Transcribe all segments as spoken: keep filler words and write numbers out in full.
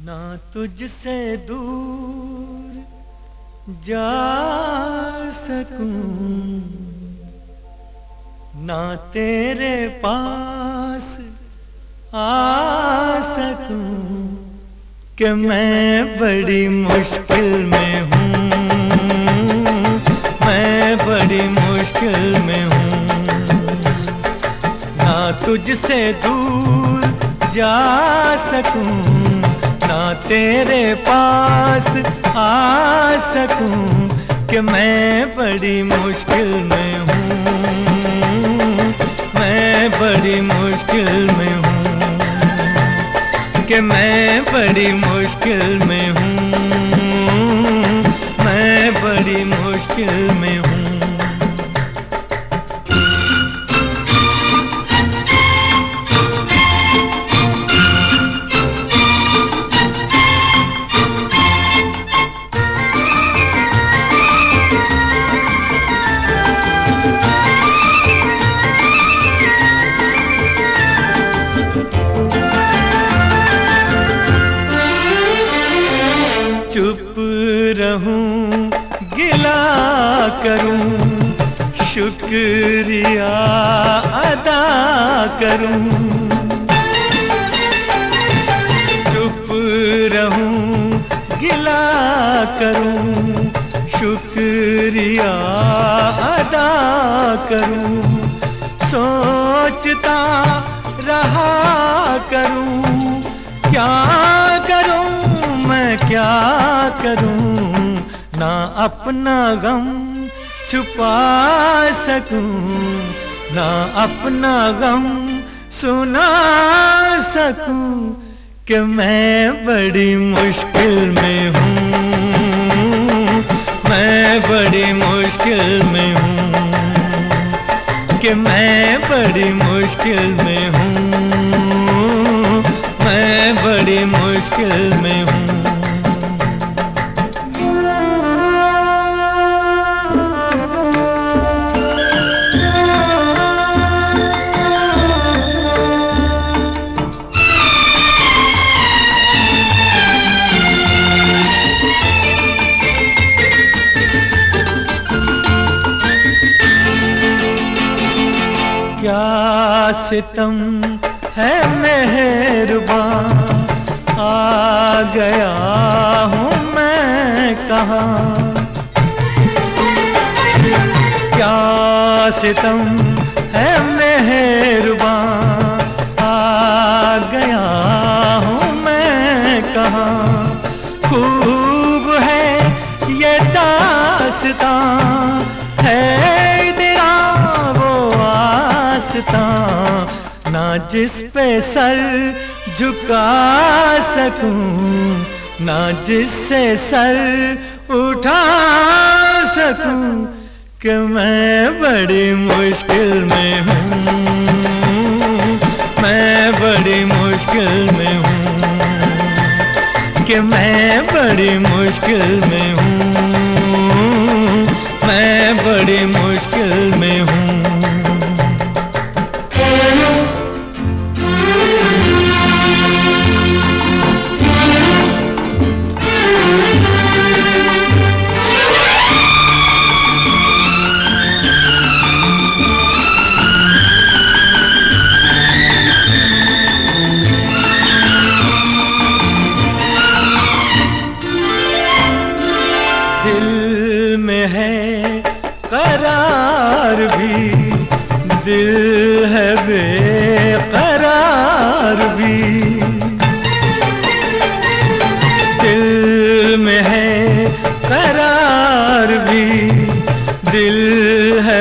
ना तुझसे दूर जा सकूं, ना तेरे पास आ सकूं, कि मैं बड़ी मुश्किल में हूँ, मैं बड़ी मुश्किल में हूँ। ना तुझसे दूर जा सकूं, ना तेरे पास आ सकूं, कि मैं बड़ी मुश्किल में हूँ, मैं बड़ी मुश्किल में हूँ, कि मैं बड़ी मुश्किल में हूँ, मैं बड़ी मुश्किल में हूँ। चुप रहूं गिला करूं, शुक्रिया अदा करूं। चुप रहूं गिला करूं, शुक्रिया अदा करूं। सोचता रहा करूं, क्या करूं मैं क्या करूं, ना अपना गम छुपा सकूं, ना अपना गम सुना सकूं, कि मैं बड़ी मुश्किल में हूँ, मैं बड़ी मुश्किल में हूँ, कि मैं बड़ी मुश्किल में हूँ, मैं बड़ी मुश्किल में हूँ। क्या सितम है मेहरबान, आ गया हूँ मैं कहाँ। क्या सितम है मेहरबान, आ गया हूँ मैं कहाँ। खूब है ये दास्तां, है ना जिस पे सर झुका सकूं, ना जिससे सर उठा सकूं, कि मैं बड़ी मुश्किल में हूँ, मैं बड़ी मुश्किल में हूँ, कि मैं बड़ी मुश्किल में हूँ, मैं बड़ी मुश्किल में हूँ। दिल में है करार भी, दिल है बेकरार भी। दिल में है करार भी, दिल है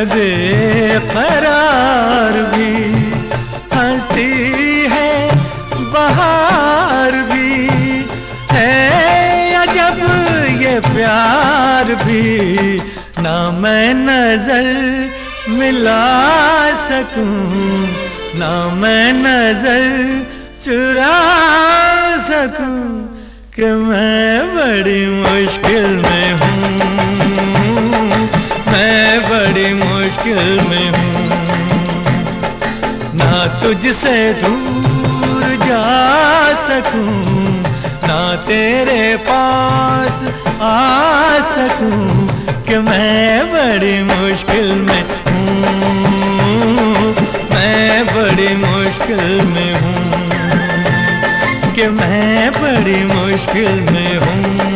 बेकरार भी। हंसती है बहार भी, है अजब ये प्यार भी। ना मैं नजर मिला सकूं, ना मैं नजर चुरा सकूं, कि मैं बड़ी मुश्किल में हूँ, मैं बड़ी मुश्किल में हूँ। ना तुझसे दूर जा सकूं, ना तेरे पास आ सकूं कि मैं बड़ी मुश्किल में हूँ, मैं बड़ी मुश्किल में हूँ, कि मैं बड़ी मुश्किल में हूँ।